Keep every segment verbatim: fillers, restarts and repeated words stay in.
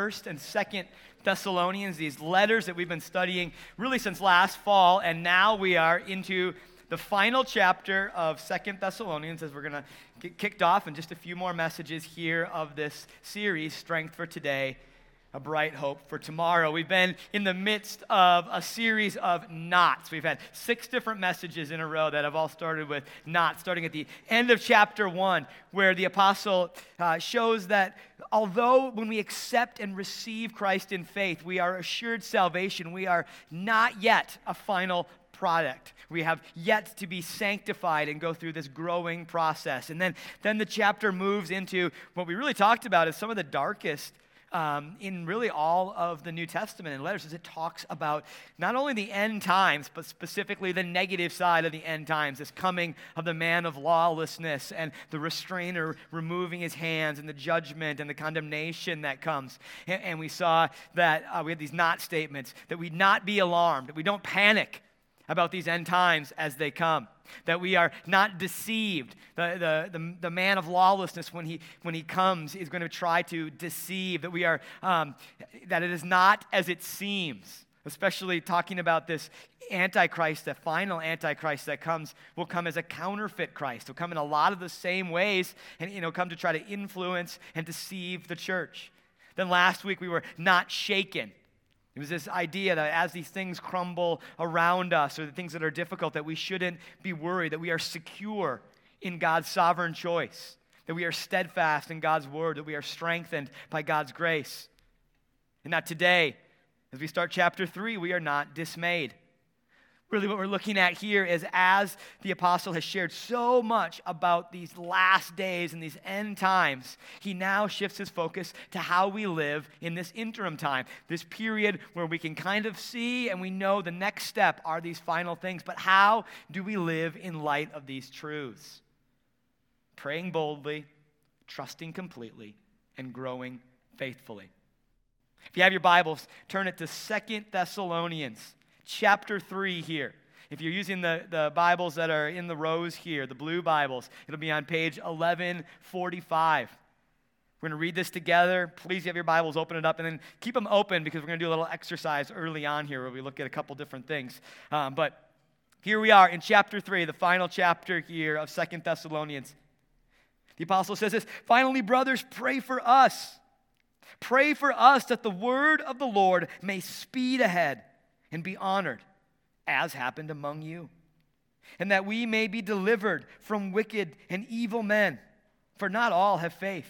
First and Second Thessalonians, these letters that we've been studying really since last fall, and now we are into the final chapter of Second Thessalonians as we're going to get kicked off in just a few more messages here of this series, Strength for Today, A Bright Hope for Tomorrow. We've been in the midst of a series of knots. We've had six different messages in a row that have all started with knots, starting at the end of chapter one, where the apostle uh, shows that although when we accept and receive Christ in faith, we are assured salvation, we are not yet a final product. We have yet to be sanctified and go through this growing process. And then, then the chapter moves into what we really talked about is some of the darkest um, in really all of the New Testament and letters, as it talks about not only the end times, but specifically the negative side of the end times, this coming of the man of lawlessness and the restrainer removing his hands and the judgment and the condemnation that comes. And, and we saw that uh, we had these not statements, that we not be alarmed, that we don't panic about these end times as they come, that we are not deceived. The, the, the, the man of lawlessness, when he, when he comes, is going to try to deceive, that we are, um, that it is not as it seems, especially talking about this Antichrist, the final Antichrist that comes, will come as a counterfeit Christ. Will come in a lot of the same ways and, you know, come to try to influence and deceive the church. Then last week we were not shaken. It was this idea that as these things crumble around us, or the things that are difficult, that we shouldn't be worried, that we are secure in God's sovereign choice, that we are steadfast in God's word, that we are strengthened by God's grace. And now today, as we start chapter three, we are not dismayed. Really what we're looking at here is as the apostle has shared so much about these last days and these end times, he now shifts his focus to how we live in this interim time, this period where we can kind of see and we know the next step are these final things, but how do we live in light of these truths? Praying boldly, trusting completely, and growing faithfully. If you have your Bibles, turn it to Second Thessalonians chapter three here. If you're using the, the Bibles that are in the rows here, the blue Bibles, it'll be on page eleven forty-five. We're going to read this together. Please have your Bibles, open it up, and then keep them open because we're going to do a little exercise early on here where we look at a couple different things. Um, but here we are in chapter three, the final chapter here of Second Thessalonians. The apostle says this, "Finally, brothers, pray for us. Pray for us that the word of the Lord may speed ahead and be honored, as happened among you, and that we may be delivered from wicked and evil men. For not all have faith,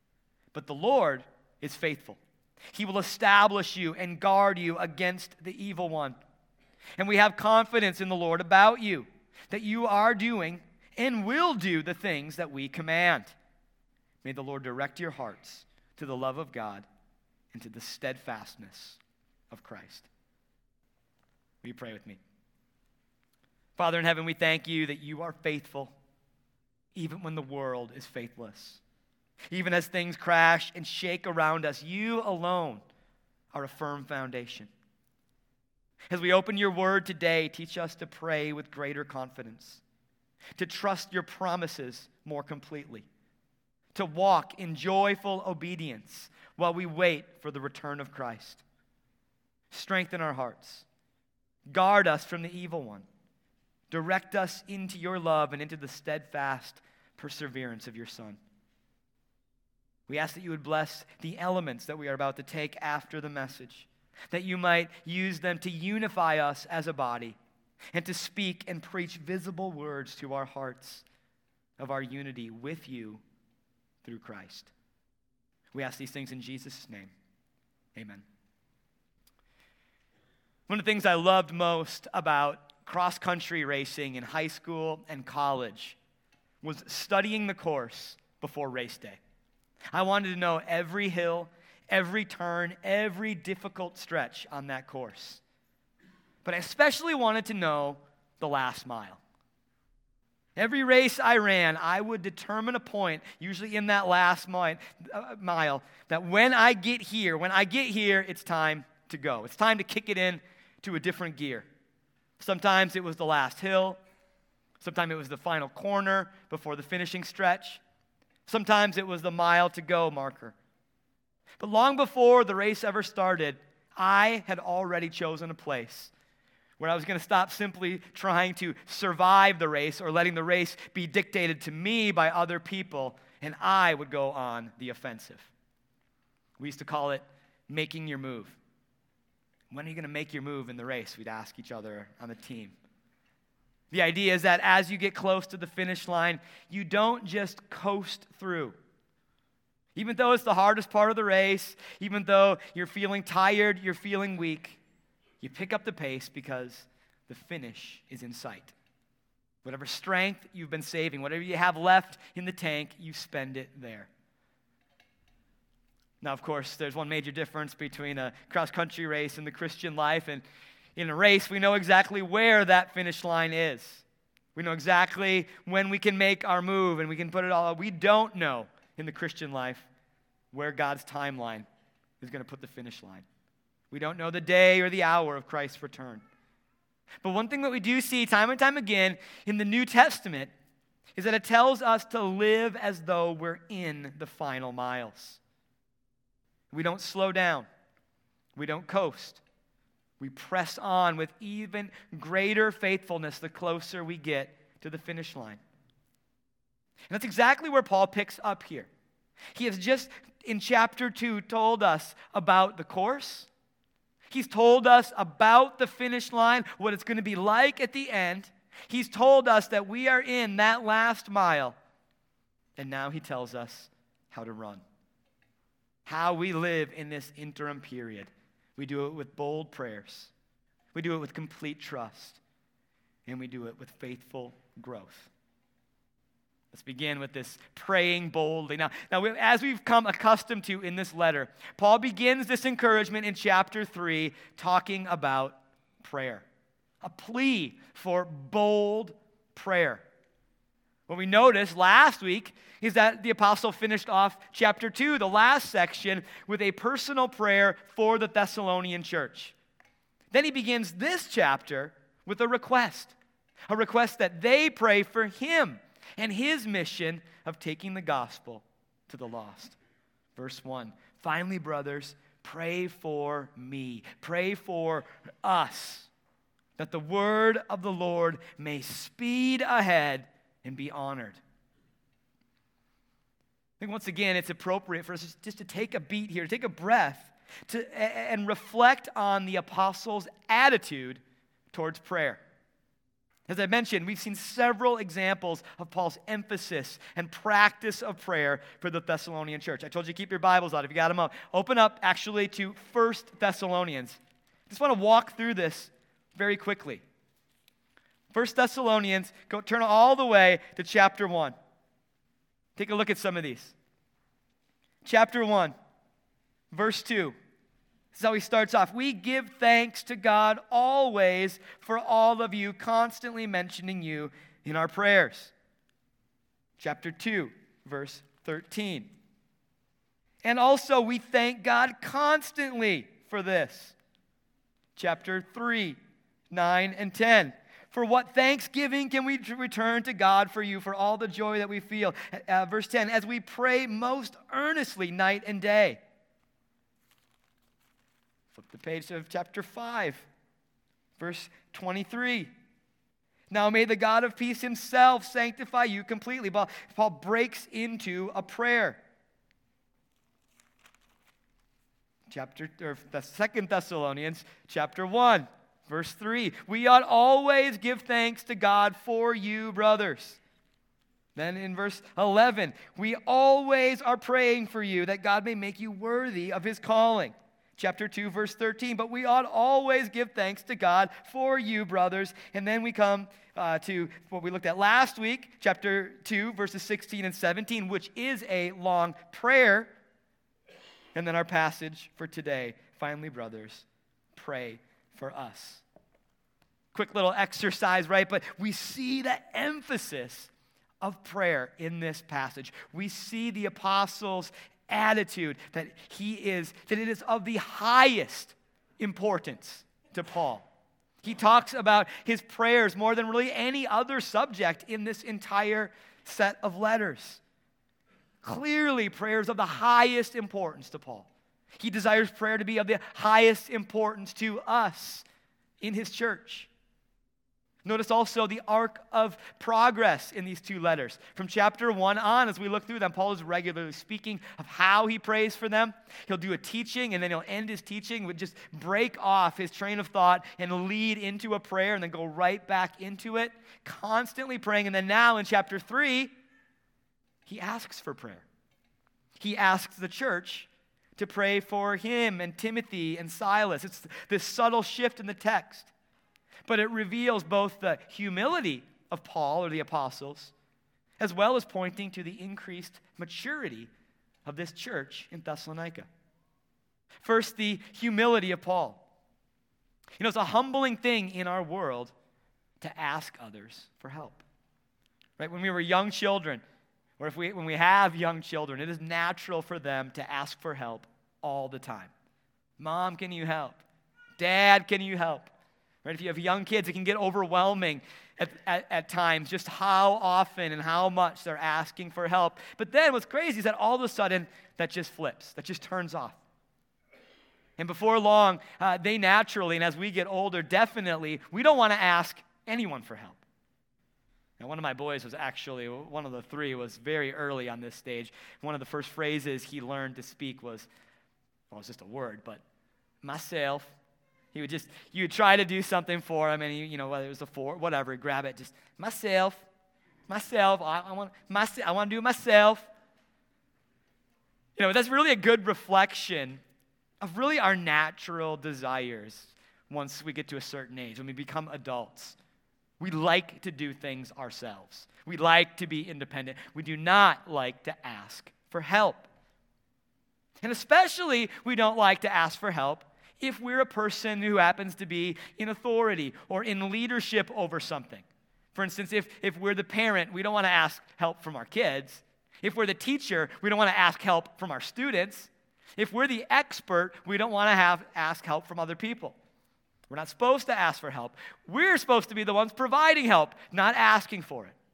but the Lord is faithful. He will establish you and guard you against the evil one. And we have confidence in the Lord about you, that you are doing and will do the things that we command. May the Lord direct your hearts to the love of God and to the steadfastness of Christ." Will you pray with me? Father in heaven, we thank you that you are faithful even when the world is faithless. Even as things crash and shake around us, you alone are a firm foundation. As we open your word today, teach us to pray with greater confidence, to trust your promises more completely, to walk in joyful obedience while we wait for the return of Christ. Strengthen our hearts. Guard us from the evil one. Direct us into your love and into the steadfast perseverance of your Son. We ask that you would bless the elements that we are about to take after the message, that you might use them to unify us as a body and to speak and preach visible words to our hearts of our unity with you through Christ. We ask these things in Jesus' name. Amen. One of the things I loved most about cross-country racing in high school and college was studying the course before race day. I wanted to know every hill, every turn, every difficult stretch on that course. But I especially wanted to know the last mile. Every race I ran, I would determine a point, usually in that last mile, uh, mile, that when I get here, when I get here, it's time to go. It's time to kick it in to a different gear. Sometimes it was the last hill. Sometimes it was the final corner before the finishing stretch. Sometimes it was the mile to go marker. But long before the race ever started, I had already chosen a place where I was going to stop simply trying to survive the race or letting the race be dictated to me by other people, and I would go on the offensive. We used to call it making your move. When are you going to make your move in the race? We'd ask each other on the team. The idea is that as you get close to the finish line, you don't just coast through. Even though it's the hardest part of the race, even though you're feeling tired, you're feeling weak, you pick up the pace because the finish is in sight. Whatever strength you've been saving, whatever you have left in the tank, you spend it there. Now, of course, there's one major difference between a cross-country race and the Christian life. And in a race, we know exactly where that finish line is. We know exactly when we can make our move and we can put it all. We don't know in the Christian life where God's timeline is going to put the finish line. We don't know the day or the hour of Christ's return. But one thing that we do see time and time again in the New Testament is that it tells us to live as though we're in the final miles. We don't slow down. We don't coast. We press on with even greater faithfulness the closer we get to the finish line. And that's exactly where Paul picks up here. He has just in chapter two told us about the course. He's told us about the finish line, what it's going to be like at the end. He's told us that we are in that last mile. And now he tells us how to run. How we live in this interim period. We do it with bold prayers. We do it with complete trust. And we do it with faithful growth. Let's begin with this praying boldly. Now, now we, as we've come accustomed to in this letter, Paul begins this encouragement in chapter three talking about prayer. A plea for bold prayer. What we noticed last week is that the apostle finished off chapter two, the last section, with a personal prayer for the Thessalonian church. Then he begins this chapter with a request. A request that they pray for him and his mission of taking the gospel to the lost. Verse one, finally, brothers, pray for me. Pray for us, that the word of the Lord may speed ahead and be honored. I think once again, it's appropriate for us just to take a beat here, to take a breath, to, and reflect on the apostles' attitude towards prayer. As I mentioned, we've seen several examples of Paul's emphasis and practice of prayer for the Thessalonian church. I told you to keep your Bibles out if you got them out. Open up actually to First Thessalonians. I just want to walk through this very quickly. First Thessalonians, go turn all the way to chapter one. Take a look at some of these. Chapter one, verse two. This is how he starts off. We give thanks to God always for all of you, constantly mentioning you in our prayers. Chapter two, verse thirteen. And also we thank God constantly for this. Chapter three, nine and ten. For what thanksgiving can we return to God for you, for all the joy that we feel? Uh, verse ten, as we pray most earnestly night and day. Flip the page to chapter five, verse twenty-three. Now may the God of peace himself sanctify you completely. Paul breaks into a prayer. Chapter, or the Second Thessalonians, chapter one, verse three. We ought always give thanks to God for you, brothers. Then in verse eleven, we always are praying for you that God may make you worthy of his calling. Chapter two, verse thirteen, but we ought always give thanks to God for you, brothers. And then we come uh, to what we looked at last week, chapter two, verses sixteen and seventeen, which is a long prayer. And then our passage for today, finally, brothers, pray for us. Quick little exercise, right? But we see the emphasis of prayer in this passage. We see the apostles' attitude that he is, that it is of the highest importance to Paul. He talks about his prayers more than really any other subject in this entire set of letters. Clearly, prayers of the highest importance to Paul. He desires prayer to be of the highest importance to us in his church. Notice also the arc of progress in these two letters. From chapter one on, as we look through them, Paul is regularly speaking of how he prays for them. He'll do a teaching, and then he'll end his teaching with just break off his train of thought and lead into a prayer and then go right back into it, constantly praying. And then now in chapter three, he asks for prayer. He asks the church to pray for him and Timothy and Silas. It's this subtle shift in the text. But it reveals both the humility of Paul or the apostles, as well as pointing to the increased maturity of this church in Thessalonica. First, the humility of Paul. You know, it's a humbling thing in our world to ask others for help. Right? When we were young children, or if we when we have young children, it is natural for them to ask for help all the time. Mom, can you help? Dad, can you help? Right? If you have young kids, it can get overwhelming at, at, at times just how often and how much they're asking for help. But then what's crazy is that all of a sudden that just flips, that just turns off. And before long, uh, they naturally, and as we get older, definitely, we don't want to ask anyone for help. Now, one of my boys was actually, one of the three was very early on this stage. One of the first phrases he learned to speak was, well, it's just a word, but myself. He would just, you would try to do something for him, and he, you know, whether it was a four, whatever, grab it, just myself, myself. I, I want, my, I want to do it myself. You know, that's really a good reflection of really our natural desires once we get to a certain age, when we become adults. We like to do things ourselves. We like to be independent. We do not like to ask for help. And especially, we don't like to ask for help if we're a person who happens to be in authority or in leadership over something. For instance, if, if we're the parent, we don't want to ask help from our kids. If we're the teacher, we don't want to ask help from our students. If we're the expert, we don't want to have ask help from other people. We're not supposed to ask for help. We're supposed to be the ones providing help, not asking for it.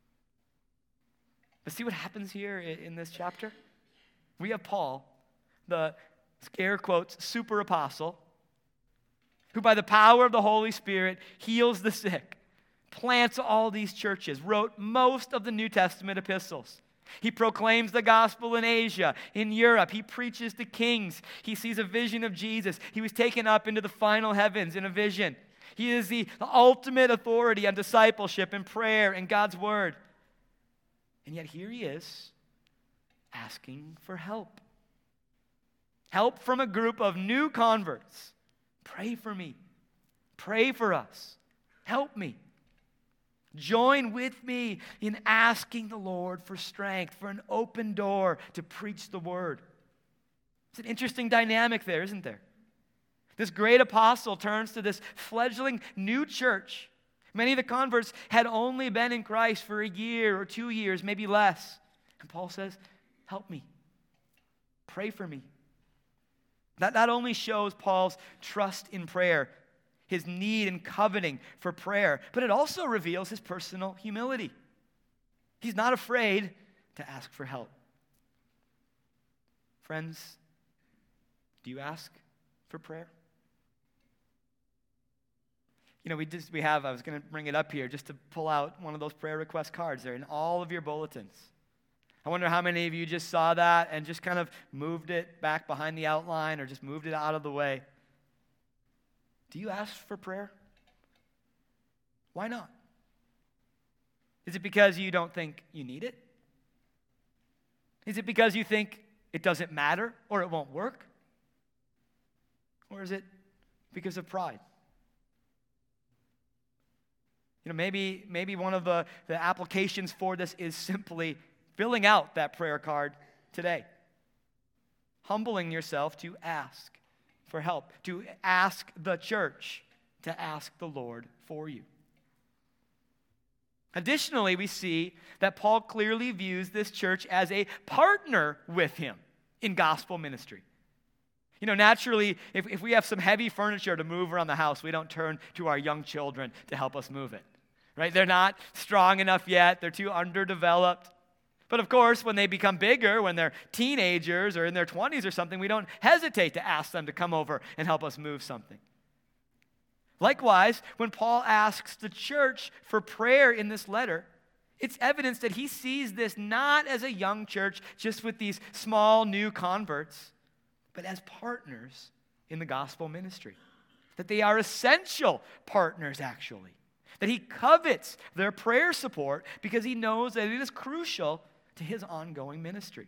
But see what happens here in this chapter? We have Paul, the scare quotes, super apostle, who by the power of the Holy Spirit heals the sick, plants all these churches, wrote most of the New Testament epistles. He proclaims the gospel in Asia, in Europe. He preaches to kings. He sees a vision of Jesus. He was taken up into the final heavens in a vision. He is the ultimate authority on discipleship and prayer and God's word. And yet here he is asking for help. Help from a group of new converts. Pray for me. Pray for us. Help me. Join with me in asking the Lord for strength, for an open door to preach the word. It's an interesting dynamic there, isn't there? This great apostle turns to this fledgling new church. Many of the converts had only been in Christ for a year or two years, maybe less. And Paul says, help me. Pray for me. That not only shows Paul's trust in prayer, his need and coveting for prayer, but it also reveals his personal humility. He's not afraid to ask for help. Friends, do you ask for prayer? You know, we just we have, I was going to bring it up here just to pull out one of those prayer request cards there in all of your bulletins. I wonder how many of you just saw that and just kind of moved it back behind the outline or just moved it out of the way. Do you ask for prayer? Why not? Is it because you don't think you need it? Is it because you think it doesn't matter or it won't work? Or is it because of pride? You know, maybe, maybe one of the, the applications for this is simply filling out that prayer card today. Humbling yourself to ask for help, to ask the church, to ask the Lord for you. Additionally, we see that Paul clearly views this church as a partner with him in gospel ministry. You know, naturally, if, if we have some heavy furniture to move around the house, we don't turn to our young children to help us move it, right? They're not strong enough yet. They're too underdeveloped. But of course, when they become bigger, when they're teenagers or in their twenties or something, we don't hesitate to ask them to come over and help us move something. Likewise, when Paul asks the church for prayer in this letter, it's evidence that he sees this not as a young church just with these small new converts, but as partners in the gospel ministry. That they are essential partners, actually. That he covets their prayer support because he knows that it is crucial to his ongoing ministry.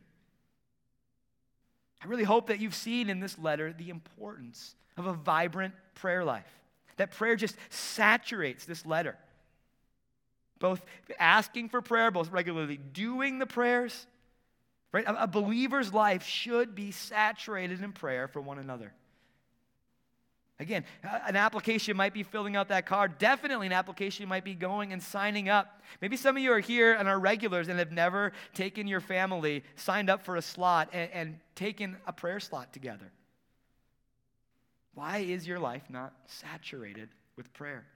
I really hope that you've seen in this letter the importance of a vibrant prayer life. That prayer just saturates this letter. Both asking for prayer, both regularly doing the prayers. Right? A, a believer's life should be saturated in prayer for one another. Again, an application might be filling out that card. Definitely an application might be going and signing up. Maybe some of you are here and are regulars and have never taken your family, signed up for a slot, and, and taken a prayer slot together. Why is your life not saturated with prayer?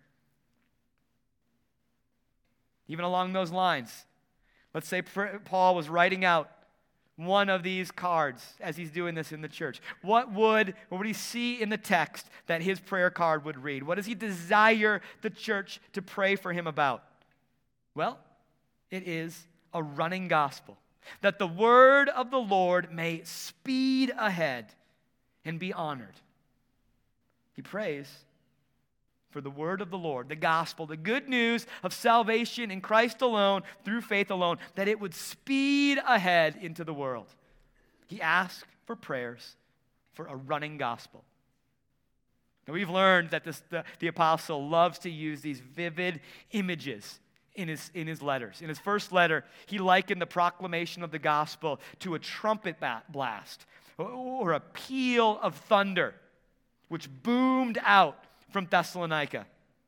Even along those lines, let's say Paul was writing out one of these cards as he's doing this in the church. What would, what would he see in the text that his prayer card would read? What does he desire the church to pray for him about? Well, it is a running gospel, that the word of the Lord may speed ahead and be honored. He prays for the word of the Lord, the gospel, the good news of salvation in Christ alone, through faith alone, that it would speed ahead into the world. He asks for prayers for a running gospel. Now we've learned that this, the, the apostle loves to use these vivid images in his, in his letters. In his first letter, he likened the proclamation of the gospel to a trumpet blast or, or a peal of thunder, which boomed out from Thessalonica.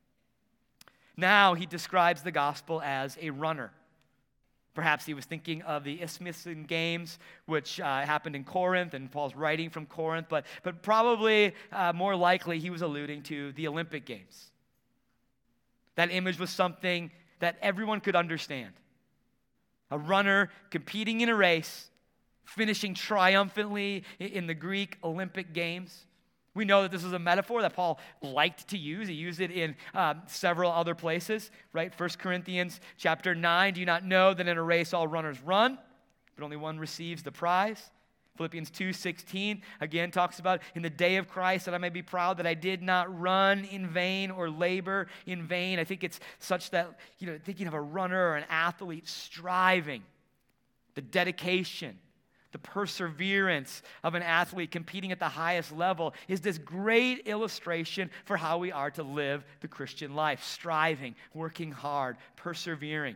Now he describes the gospel as a runner. Perhaps he was thinking of the Isthmian Games, which uh, happened in Corinth, and Paul's writing from Corinth, but, but probably uh, more likely he was alluding to the Olympic Games. That image was something that everyone could understand. A runner competing in a race, finishing triumphantly in the Greek Olympic Games. We know that this is a metaphor that Paul liked to use. He used it in um, several other places, right? First Corinthians chapter nine, do you not know that in a race all runners run, but only one receives the prize? Philippians two sixteen, again, talks about in the day of Christ that I may be proud that I did not run in vain or labor in vain. I think it's such that, you know, thinking of a runner or an athlete striving, the dedication, the perseverance of an athlete competing at the highest level is this great illustration for how we are to live the Christian life, striving, working hard, persevering.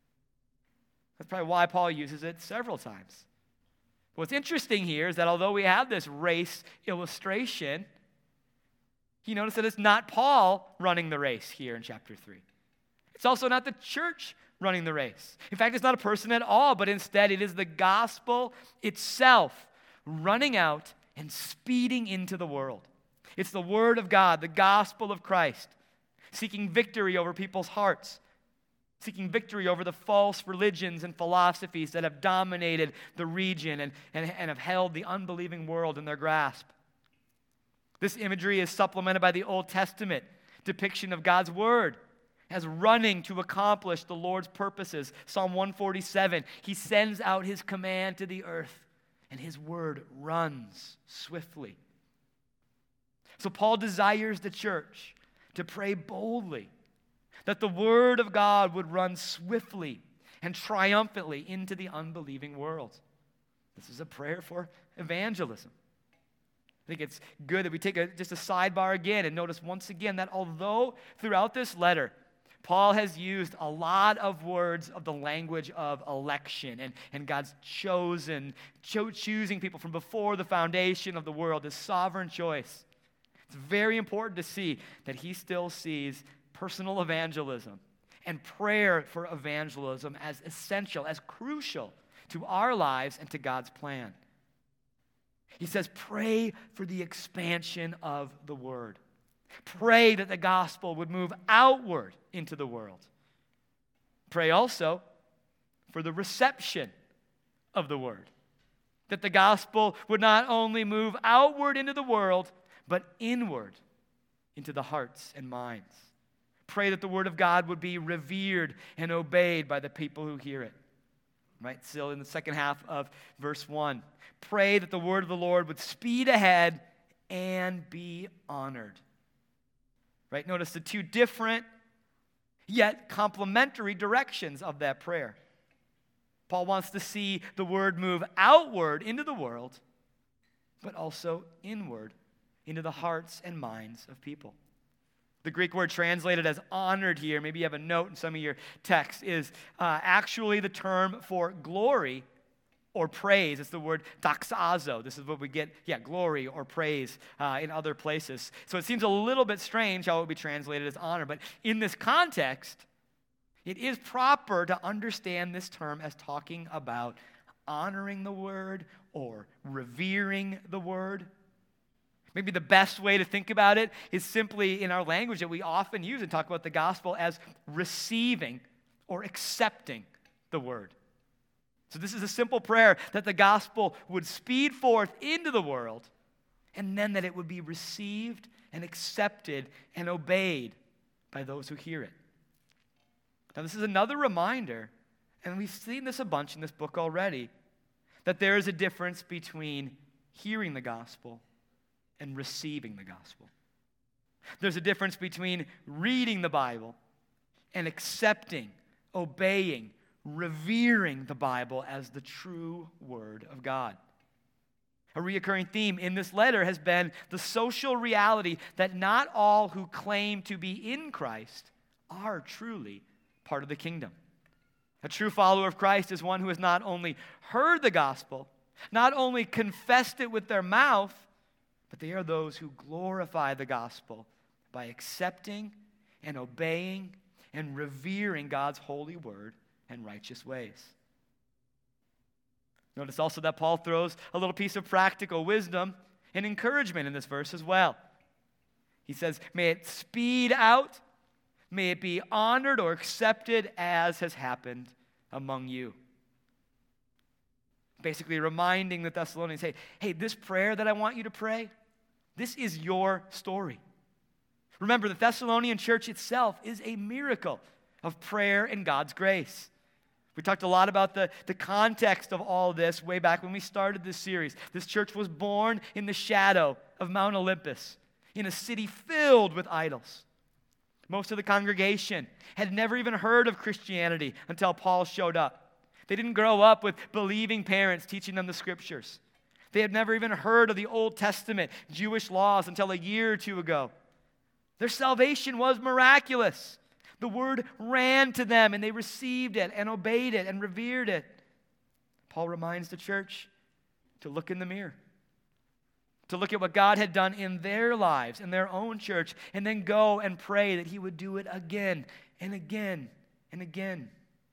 That's probably why Paul uses it several times. What's interesting here is that although we have this race illustration, you notice that it's not Paul running the race here in chapter three. It's also not the church running the race. In fact, it's not a person at all, but instead it is the gospel itself running out and speeding into the world. It's the word of God, the gospel of Christ, seeking victory over people's hearts, seeking victory over the false religions and philosophies that have dominated the region and, and, and have held the unbelieving world in their grasp. This imagery is supplemented by the Old Testament depiction of God's word as running to accomplish the Lord's purposes. Psalm one forty-seven, he sends out his command to the earth, and his word runs swiftly. So Paul desires the church to pray boldly that the word of God would run swiftly and triumphantly into the unbelieving world. This is a prayer for evangelism. I think it's good that we take a, just a sidebar again and notice once again that although throughout this letter, Paul has used a lot of words of the language of election and, and God's chosen, cho- choosing people from before the foundation of the world, his sovereign choice. It's very important to see that he still sees personal evangelism and prayer for evangelism as essential, as crucial to our lives and to God's plan. He says, pray for the expansion of the word. Pray that the gospel would move outward into the world. Pray also for the reception of the word. That the gospel would not only move outward into the world, but inward into the hearts and minds. Pray that the word of God would be revered and obeyed by the people who hear it. Right, still in the second half of verse one. Pray that the word of the Lord would speed ahead and be honored. Right, notice the two different yet complementary directions of that prayer. Paul wants to see the word move outward into the world, but also inward into the hearts and minds of people. The Greek word translated as honored here, maybe you have a note in some of your texts, is uh, actually the term for glory or praise. It's the word doxazo. This is what we get, yeah, glory or praise uh, in other places. So it seems a little bit strange how it would be translated as honor, but in this context, it is proper to understand this term as talking about honoring the word or revering the word. Maybe the best way to think about it is simply in our language that we often use and talk about the gospel as receiving or accepting the word. So this is a simple prayer that the gospel would speed forth into the world and then that it would be received and accepted and obeyed by those who hear it. Now this is another reminder, and we've seen this a bunch in this book already, that there is a difference between hearing the gospel and receiving the gospel. There's a difference between reading the Bible and accepting, obeying, revering the Bible as the true Word of God. A recurring theme in this letter has been the social reality that not all who claim to be in Christ are truly part of the kingdom. A true follower of Christ is one who has not only heard the gospel, not only confessed it with their mouth, but they are those who glorify the gospel by accepting and obeying and revering God's holy word and righteous ways. Notice also that Paul throws a little piece of practical wisdom and encouragement in this verse as well. He says, may it speed out, may it be honored or accepted as has happened among you. Basically reminding the Thessalonians, hey, hey, this prayer that I want you to pray, this is your story. Remember, the Thessalonian church itself is a miracle of prayer and God's grace. We talked a lot about the, the context of all this way back when we started this series. This church was born in the shadow of Mount Olympus, in a city filled with idols. Most of the congregation had never even heard of Christianity until Paul showed up. They didn't grow up with believing parents teaching them the scriptures. They had never even heard of the Old Testament Jewish laws until a year or two ago. Their salvation was miraculous. The word ran to them and they received it and obeyed it and revered it. Paul reminds the church to look in the mirror, to look at what God had done in their lives, in their own church, and then go and pray that he would do it again and again and again.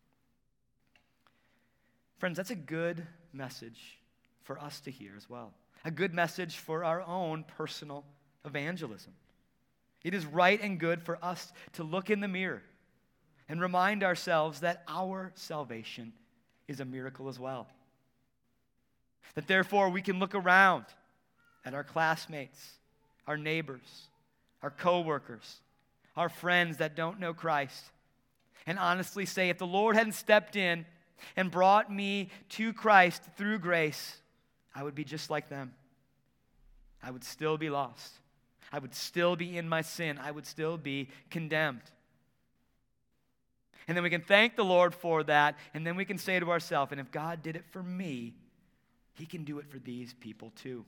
Friends, that's a good message for us to hear as well. A good message for our own personal evangelism. It is right and good for us to look in the mirror and remind ourselves that our salvation is a miracle as well. That therefore we can look around at our classmates, our neighbors, our coworkers, our friends that don't know Christ, and honestly say, if the Lord hadn't stepped in and brought me to Christ through grace, I would be just like them. I would still be lost. I would still be in my sin. I would still be condemned. And then we can thank the Lord for that, and then we can say to ourselves, and if God did it for me, he can do it for these people too.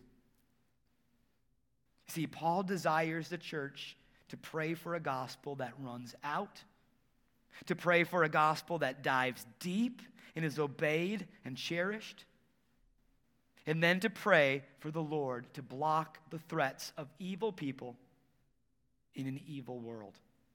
See, Paul desires the church to pray for a gospel that runs out, to pray for a gospel that dives deep and is obeyed and cherished, and then to pray for the Lord to block the threats of evil people in an evil world.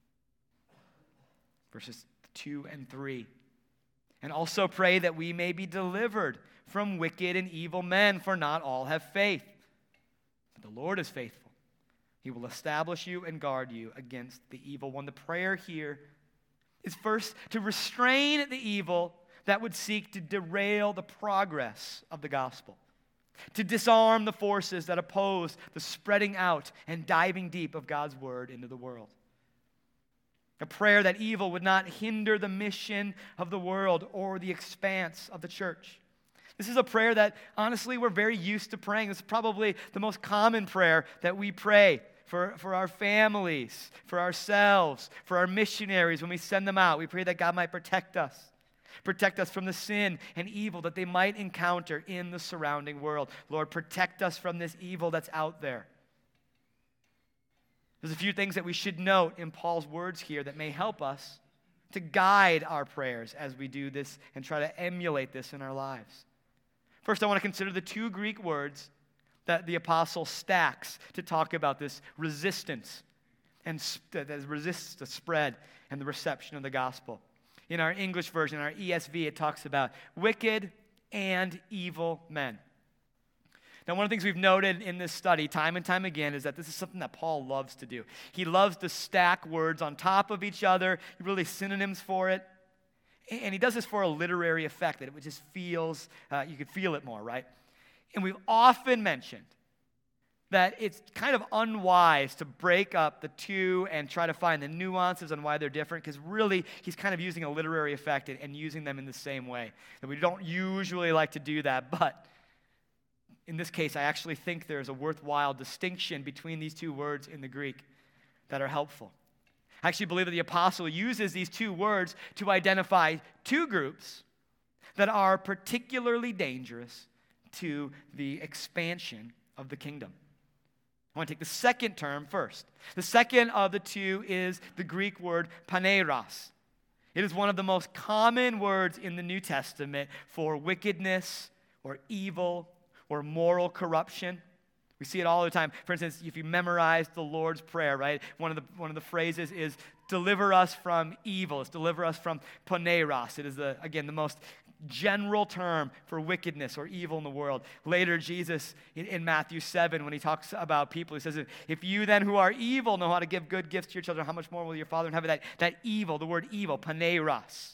Verses two and three. And also pray that we may be delivered from wicked and evil men, for not all have faith. But the Lord is faithful. He will establish you and guard you against the evil one. The prayer here is first to restrain the evil that would seek to derail the progress of the gospel, to disarm the forces that oppose the spreading out and diving deep of God's word into the world. A prayer that evil would not hinder the mission of the world or the expanse of the church. This is a prayer that, honestly, we're very used to praying. It's probably the most common prayer that we pray for, for our families, for ourselves, for our missionaries when we send them out. We pray that God might protect us, protect us from the sin and evil that they might encounter in the surrounding world. Lord, protect us from this evil that's out there. There's a few things that we should note in Paul's words here that may help us to guide our prayers as we do this and try to emulate this in our lives. First, I want to consider the two Greek words that the apostle stacks to talk about this resistance and that resists the spread and the reception of the gospel. In our English version, our E S V, it talks about wicked and evil men. Now, one of the things we've noted in this study time and time again is that this is something that Paul loves to do. He loves to stack words on top of each other, really synonyms for it. And he does this for a literary effect, that it just feels, uh, you could feel it more, right? And we've often mentioned that it's kind of unwise to break up the two and try to find the nuances on why they're different, because really he's kind of using a literary effect and, and using them in the same way. And we don't usually like to do that, but in this case, I actually think there's a worthwhile distinction between these two words in the Greek that are helpful. I actually believe that the apostle uses these two words to identify two groups that are particularly dangerous to the expansion of the kingdom. I want to take the second term first. The second of the two is the Greek word paneros. It is one of the most common words in the New Testament for wickedness or evil or moral corruption. We see it all the time. For instance, if you memorize the Lord's Prayer, right? One of the one of the phrases is deliver us from evil. It's deliver us from paneros. It is, the, again, the most general term for wickedness or evil in the world. Later, Jesus, in, in Matthew seven, when he talks about people, he says, if you then who are evil know how to give good gifts to your children, how much more will your Father in heaven? That, that evil, the word evil, paneros.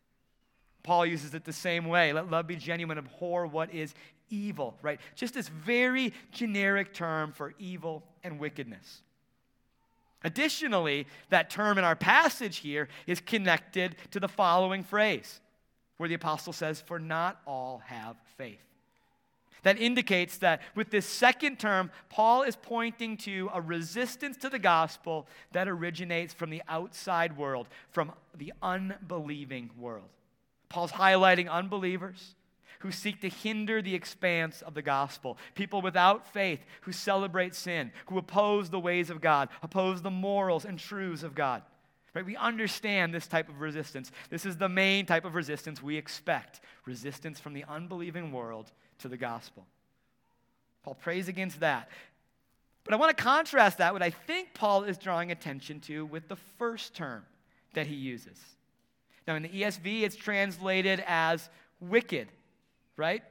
Paul uses it the same way. Let love be genuine, abhor what is evil, right? Just this very generic term for evil and wickedness. Additionally, that term in our passage here is connected to the following phrase, where the apostle says, for not all have faith. That indicates that with this second term, Paul is pointing to a resistance to the gospel that originates from the outside world, from the unbelieving world. Paul's highlighting unbelievers who seek to hinder the expanse of the gospel, people without faith who celebrate sin, who oppose the ways of God, oppose the morals and truths of God. Right? We understand this type of resistance. This is the main type of resistance we expect, resistance from the unbelieving world to the gospel. Paul prays against that. But I want to contrast that with what I think Paul is drawing attention to with the first term that he uses. Now, in the E S V, it's translated as wicked, right?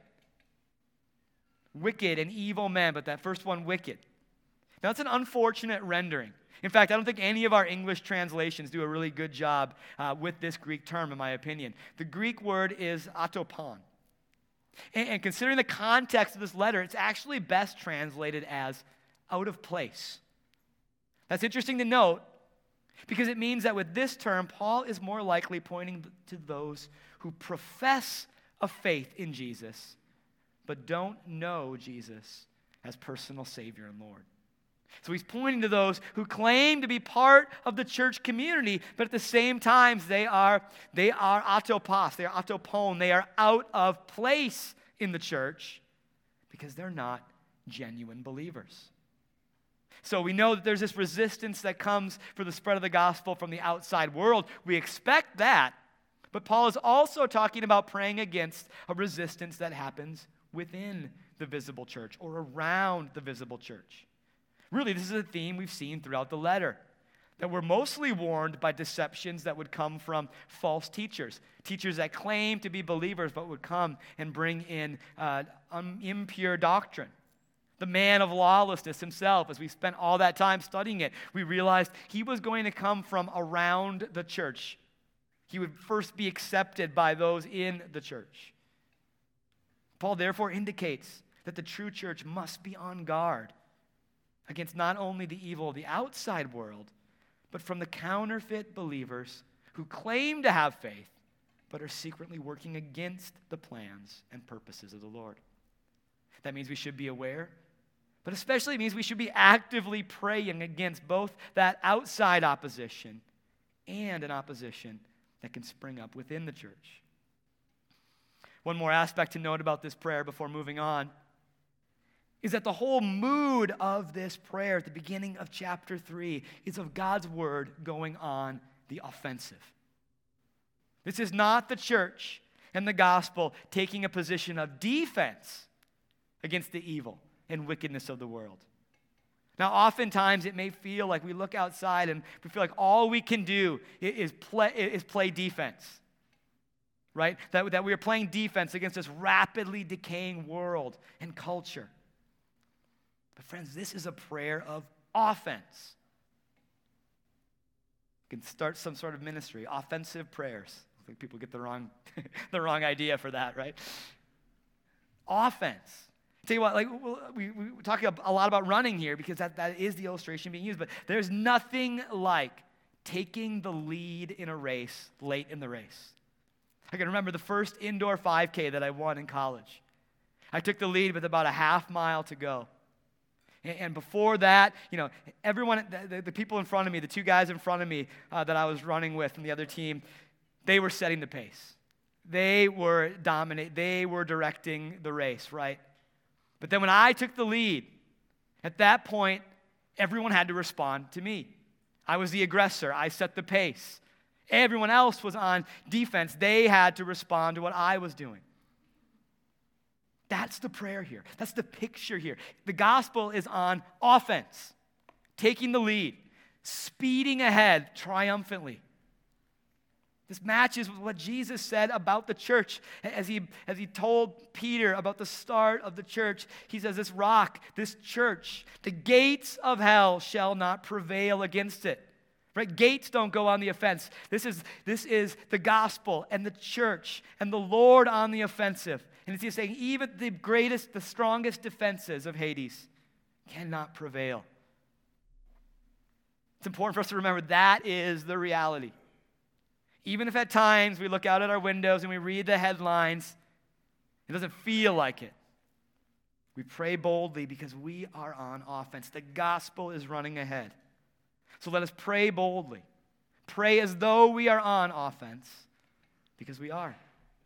Wicked and evil men, but that first one, wicked. Now, that's an unfortunate rendering. In fact, I don't think any of our English translations do a really good job uh, with this Greek term, in my opinion. The Greek word is atopon. And, and considering the context of this letter, it's actually best translated as out of place. That's interesting to note, because it means that with this term, Paul is more likely pointing to those who profess a faith in Jesus, but don't know Jesus as personal Savior and Lord. So he's pointing to those who claim to be part of the church community, but at the same time, they are, they are atopos, they are atopon, they are out of place in the church because they're not genuine believers. So we know that there's this resistance that comes for the spread of the gospel from the outside world. We expect that, but Paul is also talking about praying against a resistance that happens within the visible church or around the visible church. Really, this is a theme we've seen throughout the letter, that we're mostly warned by deceptions that would come from false teachers, teachers that claim to be believers but would come and bring in uh, um, impure doctrine. The man of lawlessness himself, as we spent all that time studying it, we realized he was going to come from around the church. He would first be accepted by those in the church. Paul therefore indicates that the true church must be on guard against not only the evil of the outside world, but from the counterfeit believers who claim to have faith, but are secretly working against the plans and purposes of the Lord. That means we should be aware, but especially means we should be actively praying against both that outside opposition and an opposition that can spring up within the church. One more aspect to note about this prayer before moving on is that the whole mood of this prayer at the beginning of chapter three is of God's word going on the offensive. This is not the church and the gospel taking a position of defense against the evil and wickedness of the world. Now, oftentimes it may feel like we look outside and we feel like all we can do is play, is play defense, right? That, that we are playing defense against this rapidly decaying world and culture. But friends, this is a prayer of offense. You can start some sort of ministry, offensive prayers. I think people get the wrong, the wrong idea for that, right? Offense. Tell you what, like we, we talk a lot about running here because that, that is the illustration being used, but there's nothing like taking the lead in a race late in the race. I can remember the first indoor five K that I won in college. I took the lead with about a half mile to go. And, and before that, you know, everyone, the, the people in front of me, the two guys in front of me uh, that I was running with from the other team, they were setting the pace. They were dominating, they were directing the race, right? But then when I took the lead, at that point, everyone had to respond to me. I was the aggressor. I set the pace. Everyone else was on defense. They had to respond to what I was doing. That's the prayer here. That's the picture here. The gospel is on offense, taking the lead, speeding ahead triumphantly. This matches with what Jesus said about the church. As he, as he told Peter about the start of the church, he says, this rock, this church, the gates of hell shall not prevail against it. Right? Gates don't go on the offense. This is, this is the gospel and the church and the Lord on the offensive. And he's saying even the greatest, the strongest defenses of Hades cannot prevail. It's important for us to remember that is the reality. Even if at times we look out at our windows and we read the headlines, it doesn't feel like it. We pray boldly because we are on offense. The gospel is running ahead. So let us pray boldly. Pray as though we are on offense because we are.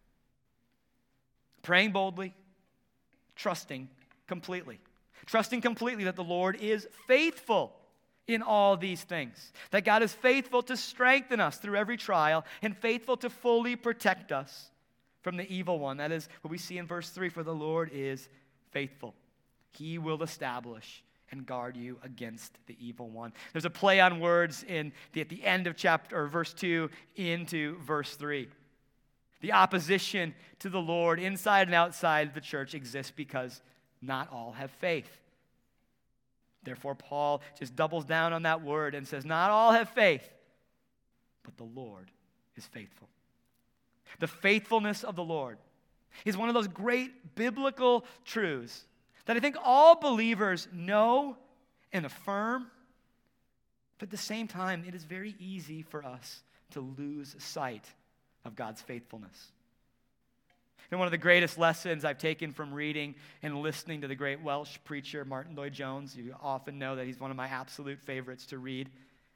Praying boldly, trusting completely. Trusting completely that the Lord is faithful in all these things. That God is faithful to strengthen us through every trial and faithful to fully protect us from the evil one. That is what we see in verse three, for the Lord is faithful. He will establish and guard you against the evil one. There's a play on words in the, at the end of chapter or verse two into verse three. The opposition to the Lord inside and outside the church exists because not all have faith. Therefore, Paul just doubles down on that word and says, not all have faith, but the Lord is faithful. The faithfulness of the Lord is one of those great biblical truths that I think all believers know and affirm, but at the same time, it is very easy for us to lose sight of God's faithfulness. And one of the greatest lessons I've taken from reading and listening to the great Welsh preacher Martin Lloyd-Jones, you often know that he's one of my absolute favorites to read,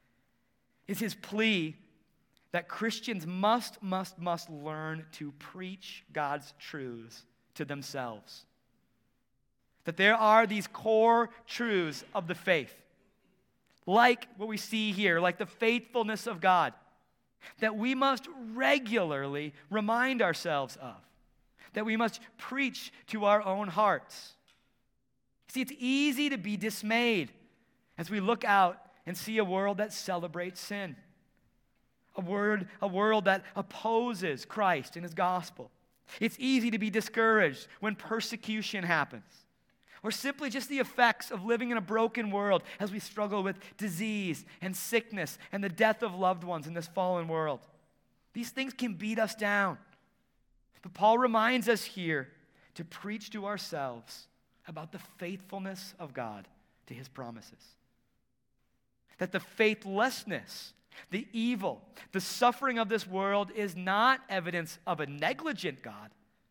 is his plea that Christians must, must, must learn to preach God's truths to themselves. That there are these core truths of the faith, like what we see here, like the faithfulness of God, that we must regularly remind ourselves of. That we must preach to our own hearts. See, it's easy to be dismayed as we look out and see a world that celebrates sin. A, word, a world that opposes Christ and his gospel. It's easy to be discouraged when persecution happens. Or simply just the effects of living in a broken world as we struggle with disease and sickness and the death of loved ones in this fallen world. These things can beat us down. But Paul reminds us here to preach to ourselves about the faithfulness of God to his promises. That the faithlessness, the evil, the suffering of this world is not evidence of a negligent God.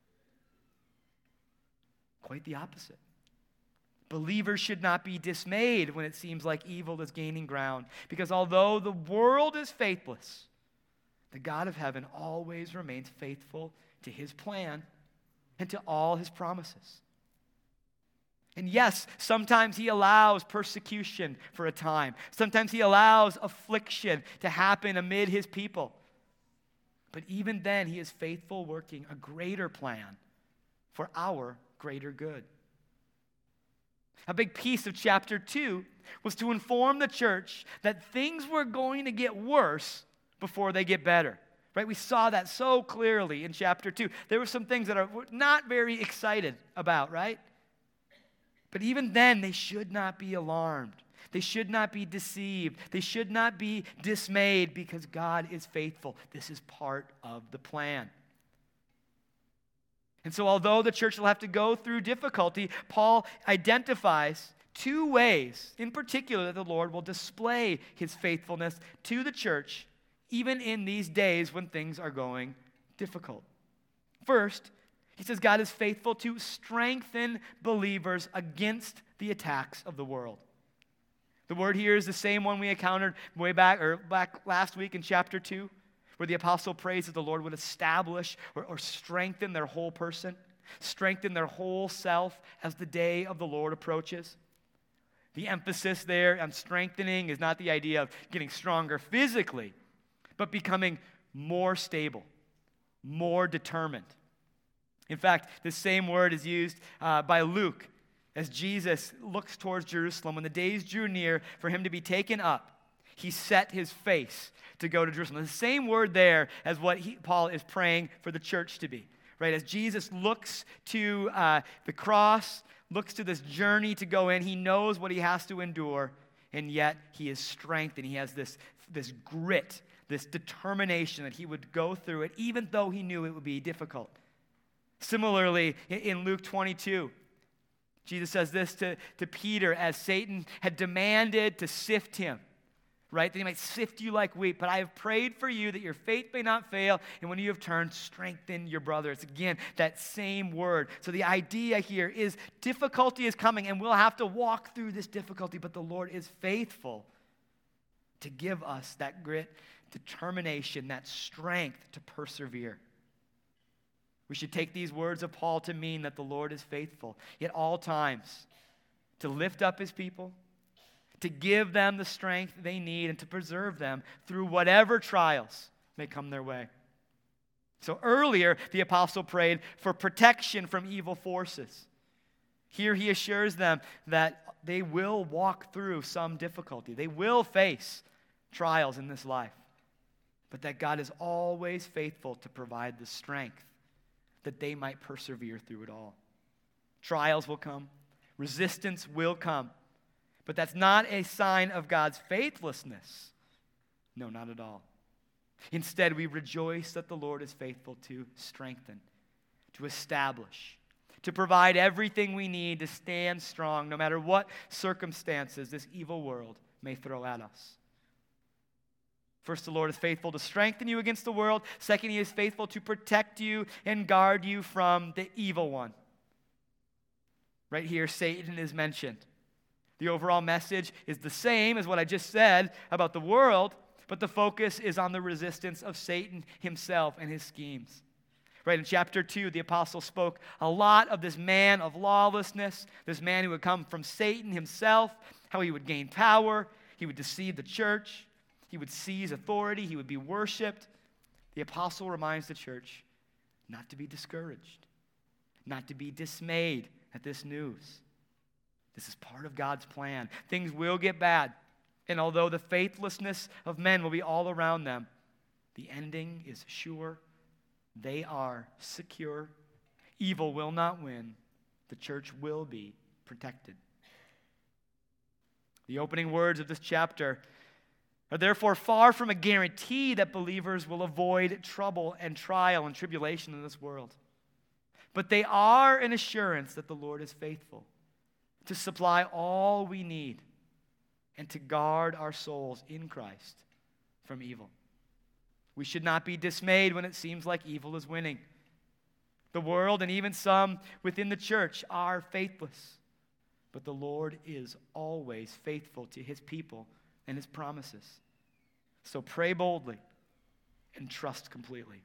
Quite the opposite. Believers should not be dismayed when it seems like evil is gaining ground, because although the world is faithless, the God of heaven always remains faithful to his plan and to all his promises. And yes, sometimes he allows persecution for a time. Sometimes he allows affliction to happen amid his people. But even then, he is faithful, working a greater plan for our greater good. A big piece of chapter two was to inform the church that things were going to get worse before they get better. Right? We saw that so clearly in chapter two. There were some things that are not very excited about, right? But even then, they should not be alarmed. They should not be deceived. They should not be dismayed, because God is faithful. This is part of the plan. And so although the church will have to go through difficulty, Paul identifies two ways in particular that the Lord will display his faithfulness to the church, even in these days when things are going difficult. First, he says God is faithful to strengthen believers against the attacks of the world. The word here is the same one we encountered way back or back last week in chapter two, where the apostle prays that the Lord would establish or, or strengthen their whole person, strengthen their whole self as the day of the Lord approaches. The emphasis there on strengthening is not the idea of getting stronger physically, but becoming more stable, more determined. In fact, the same word is used uh, by Luke as Jesus looks towards Jerusalem. When the days drew near for him to be taken up, he set his face to go to Jerusalem. The same word there as what he, Paul is praying for the church to be. Right? As Jesus looks to uh, the cross, looks to this journey to go in, he knows what he has to endure, and yet he is strengthened. He has this, this grit, this determination that he would go through it, even though he knew it would be difficult. Similarly, in Luke twenty-two, Jesus says this to, to Peter as Satan had demanded to sift him, right? That he might sift you like wheat. But I have prayed for you that your faith may not fail, and when you have turned, strengthen your brothers. Again, that same word. So the idea here is difficulty is coming, and we'll have to walk through this difficulty, but the Lord is faithful to give us that grit, determination, that strength to persevere. We should take these words of Paul to mean that the Lord is faithful at all times to lift up his people, to give them the strength they need, and to preserve them through whatever trials may come their way. So earlier, the apostle prayed for protection from evil forces. Here he assures them that they will walk through some difficulty. They will face trials in this life, but that God is always faithful to provide the strength that they might persevere through it all. Trials will come. Resistance will come. But that's not a sign of God's faithlessness. No, not at all. Instead, we rejoice that the Lord is faithful to strengthen, to establish, to provide everything we need to stand strong no matter what circumstances this evil world may throw at us. First, the Lord is faithful to strengthen you against the world. Second, he is faithful to protect you and guard you from the evil one. Right here, Satan is mentioned. The overall message is the same as what I just said about the world, but the focus is on the resistance of Satan himself and his schemes. Right, in chapter two, the apostle spoke a lot of this man of lawlessness, this man who would come from Satan himself, how he would gain power, he would deceive the church, he would seize authority, he would be worshipped. The apostle reminds the church not to be discouraged, not to be dismayed at this news. This is part of God's plan. Things will get bad, and although the faithlessness of men will be all around them, the ending is sure. They are secure. Evil will not win. The church will be protected. The opening words of this chapter are therefore far from a guarantee that believers will avoid trouble and trial and tribulation in this world. But they are an assurance that the Lord is faithful to supply all we need and to guard our souls in Christ from evil. We should not be dismayed when it seems like evil is winning. The world and even some within the church are faithless, but the Lord is always faithful to his people and his promises. So pray boldly and trust completely.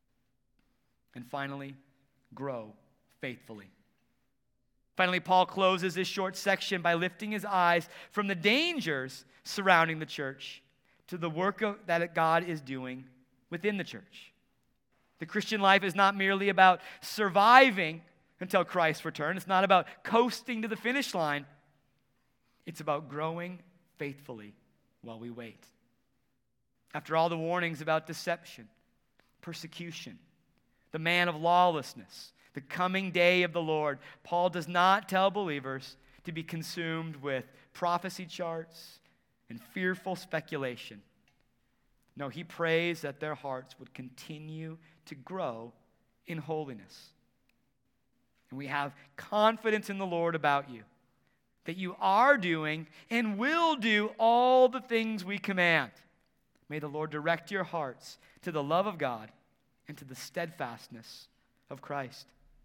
And finally, grow faithfully. Finally, Paul closes this short section by lifting his eyes from the dangers surrounding the church to the work of, that God is doing within the church. The Christian life is not merely about surviving until Christ's return. It's not about coasting to the finish line. It's about growing faithfully while we wait. After all the warnings about deception, persecution, the man of lawlessness, the coming day of the Lord, Paul does not tell believers to be consumed with prophecy charts and fearful speculation. No, he prays that their hearts would continue to grow in holiness. And we have confidence in the Lord about you, that you are doing and will do all the things we command. May the Lord direct your hearts to the love of God and to the steadfastness of Christ.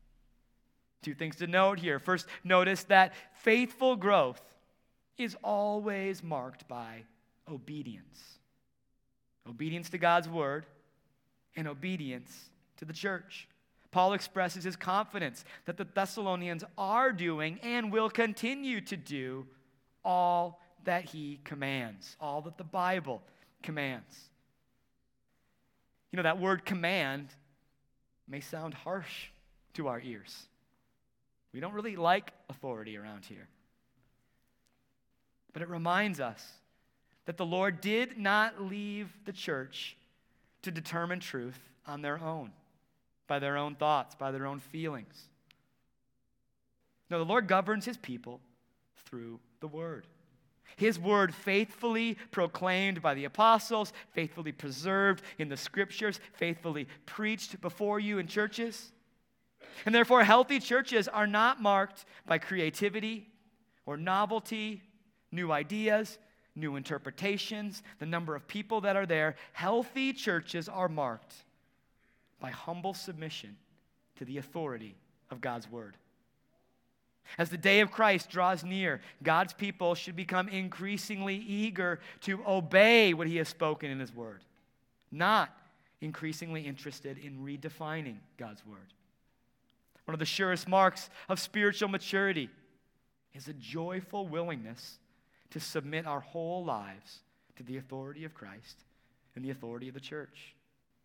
Two things to note here. First, notice that faithful growth is always marked by obedience. Obedience to God's word and obedience to the church. Paul expresses his confidence that the Thessalonians are doing and will continue to do all that he commands, all that the Bible commands. You know, that word command may sound harsh to our ears. We don't really like authority around here. But it reminds us that the Lord did not leave the church to determine truth on their own, by their own thoughts, by their own feelings. No, the Lord governs his people through the word. His word faithfully proclaimed by the apostles, faithfully preserved in the scriptures, faithfully preached before you in churches. And therefore, healthy churches are not marked by creativity or novelty, new ideas, new interpretations, the number of people that are there. Healthy churches are marked by humble submission to the authority of God's word. As the day of Christ draws near, God's people should become increasingly eager to obey what he has spoken in his word, not increasingly interested in redefining God's word. One of the surest marks of spiritual maturity is a joyful willingness to submit our whole lives to the authority of Christ and the authority of the church.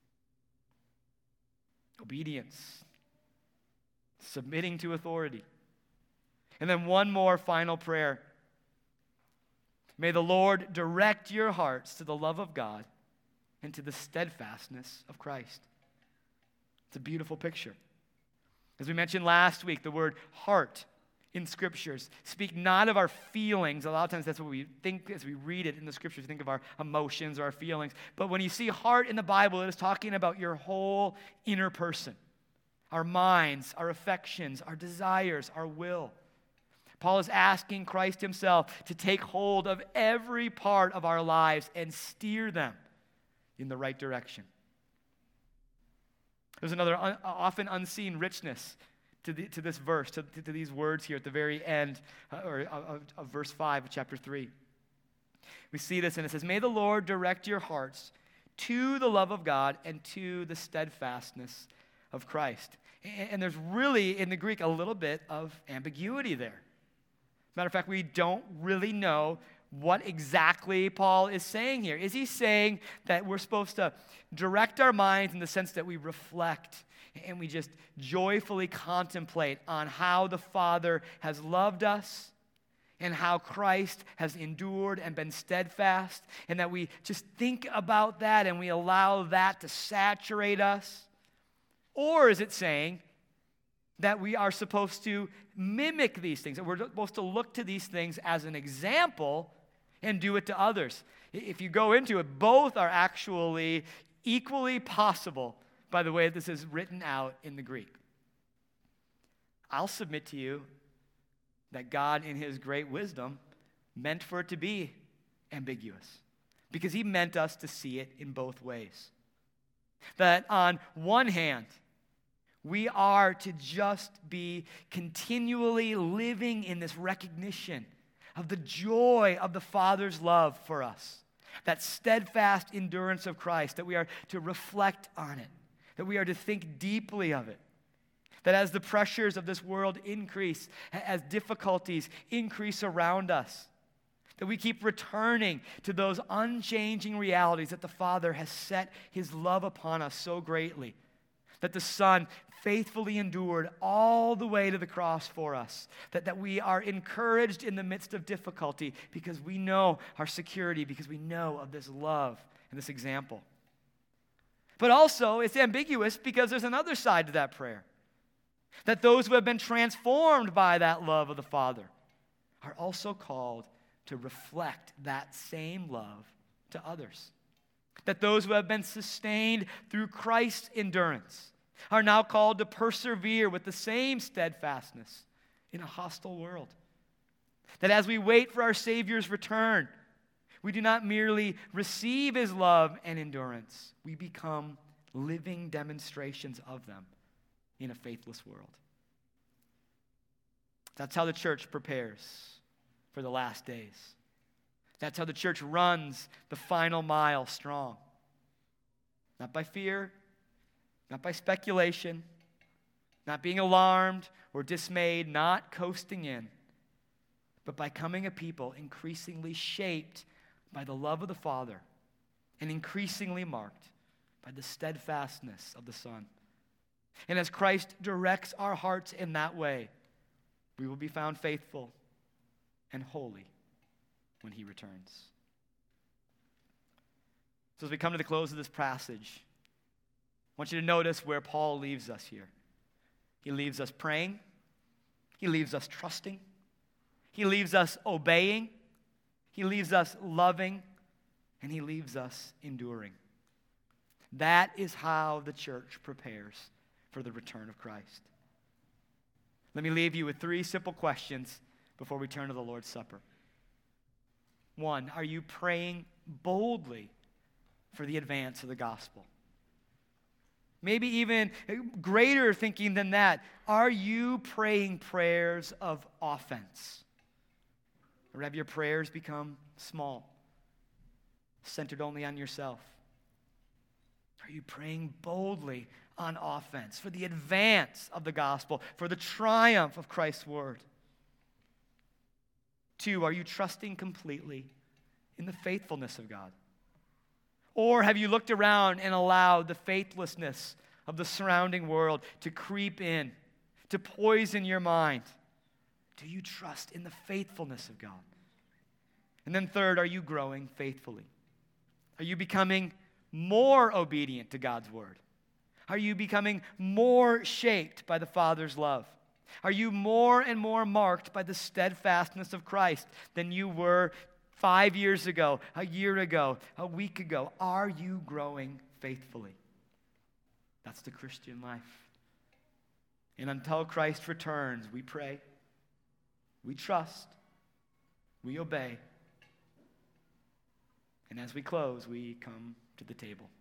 Obedience, submitting to authority. And then one more final prayer. May the Lord direct your hearts to the love of God and to the steadfastness of Christ. It's a beautiful picture. As we mentioned last week, the word heart in scriptures speak not of our feelings. A lot of times that's what we think as we read it in the scriptures. We think of our emotions or our feelings. But when you see heart in the Bible, it is talking about your whole inner person. Our minds, our affections, our desires, our will. Paul is asking Christ himself to take hold of every part of our lives and steer them in the right direction. There's another un, often unseen richness to, the, to this verse, to, to, to these words here at the very end uh, or, of, of verse five of chapter three. We see this and it says, may the Lord direct your hearts to the love of God and to the steadfastness of Christ. And, and there's really, in the Greek, a little bit of ambiguity there. Matter of fact, we don't really know what exactly Paul is saying here. Is he saying that we're supposed to direct our minds in the sense that we reflect and we just joyfully contemplate on how the Father has loved us and how Christ has endured and been steadfast, and that we just think about that and we allow that to saturate us? Or is it saying that we are supposed to mimic these things, that we're supposed to look to these things as an example and do it to others. If you go into it, both are actually equally possible by the way this is written out in the Greek. I'll submit to you that God, in his great wisdom, meant for it to be ambiguous because he meant us to see it in both ways. That on one hand, we are to just be continually living in this recognition of the joy of the Father's love for us, that steadfast endurance of Christ, that we are to reflect on it, that we are to think deeply of it, that as the pressures of this world increase, as difficulties increase around us, that we keep returning to those unchanging realities that the Father has set his love upon us so greatly, that the Son faithfully endured all the way to the cross for us, that, that we are encouraged in the midst of difficulty because we know our security, because we know of this love and this example. But also, it's ambiguous because there's another side to that prayer, that those who have been transformed by that love of the Father are also called to reflect that same love to others. That those who have been sustained through Christ's endurance are now called to persevere with the same steadfastness in a hostile world. That as we wait for our Savior's return, we do not merely receive his love and endurance, we become living demonstrations of them in a faithless world. That's how the church prepares for the last days. That's how the church runs the final mile strong. Not by fear, not by speculation, not being alarmed or dismayed, not coasting in, but by coming a people increasingly shaped by the love of the Father and increasingly marked by the steadfastness of the Son. And as Christ directs our hearts in that way, we will be found faithful and holy when he returns. So as we come to the close of this passage, I want you to notice where Paul leaves us here. He leaves us praying. He leaves us trusting. He leaves us obeying. He leaves us loving. And he leaves us enduring. That is how the church prepares for the return of Christ. Let me leave you with three simple questions before we turn to the Lord's Supper. One, are you praying boldly for the advance of the gospel? Maybe even greater thinking than that, are you praying prayers of offense? Or have your prayers become small, centered only on yourself? Are you praying boldly on offense for the advance of the gospel, for the triumph of Christ's word? Two, are you trusting completely in the faithfulness of God? Or have you looked around and allowed the faithlessness of the surrounding world to creep in, to poison your mind? Do you trust in the faithfulness of God? And then third, are you growing faithfully? Are you becoming more obedient to God's word? Are you becoming more shaped by the Father's love? Are you more and more marked by the steadfastness of Christ than you were five years ago, a year ago, a week ago? Are you growing faithfully? That's the Christian life. And until Christ returns, we pray, we trust, we obey. And as we close, we come to the table.